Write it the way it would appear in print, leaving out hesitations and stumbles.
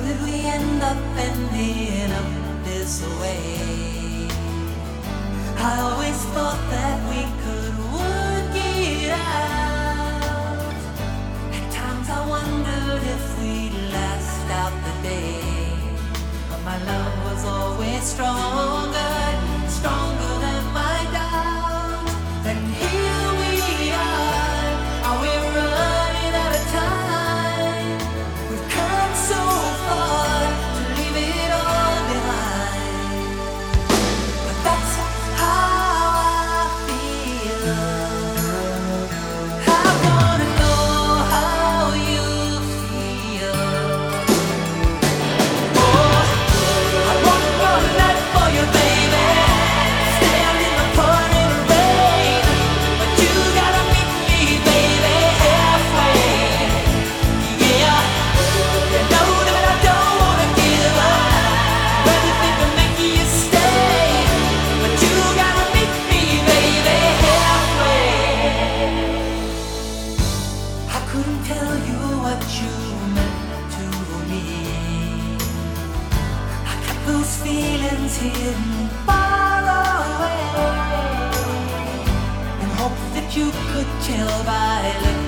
did we end up ending up this way? I always thought that we could work it out. At times I wondered if we'd last out the day. But my love was always stronger, stronger than my doubt. And here we are we running out of time? We've come so far to leave it all behind. But that's how I feel. I wanna know how you feel. Oh, I wanna run that for you, baby. Stand in the pouring rain, but you gotta meet me, baby, halfway. Yeah, you know that I don't wanna give up. Everything to make you stay, but you gotta meet me, baby, halfway. I couldn't tell you what you meant to me. I kept those feelings hidden far away, in hopes that you could tell by looking